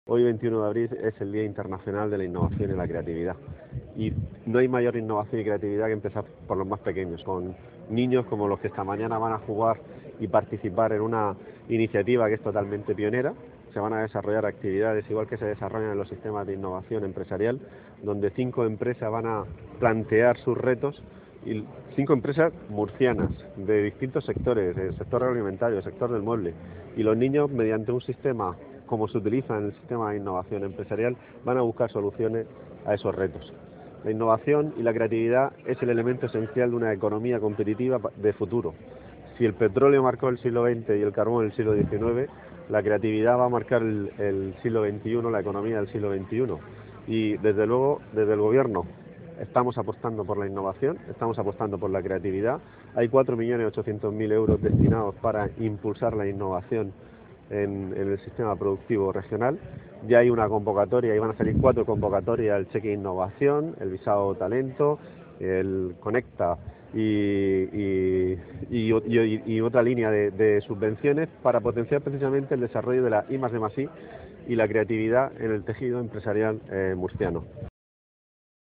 Hoy, 21 de abril, es el Día Internacional de la Innovación y la Creatividad. Y no hay mayor innovación y creatividad que empezar por los más pequeños, con niños como los que esta mañana van a jugar y participar en una iniciativa que es totalmente pionera. Se van a desarrollar actividades igual que se desarrollan en los sistemas de innovación empresarial, donde 5 empresas van a plantear sus retos, y 5 empresas murcianas de distintos sectores, el sector agroalimentario, el sector del mueble, y los niños, mediante un sistema como se utiliza en el sistema de innovación empresarial, van a buscar soluciones a esos retos. La innovación y la creatividad es el elemento esencial de una economía competitiva de futuro. Si el petróleo marcó el siglo XX y el carbón el siglo XIX, la creatividad va a marcar el siglo XXI, la economía del siglo XXI. Y desde luego, desde el Gobierno, estamos apostando por la innovación, estamos apostando por la creatividad. Hay 4.800.000 euros destinados para impulsar la innovación en el sistema productivo regional. Ya hay una convocatoria, y van a salir 4 convocatorias: el cheque innovación, el visado talento, el Conecta y otra línea de subvenciones para potenciar precisamente el desarrollo de la I+D+I y la creatividad en el tejido empresarial murciano.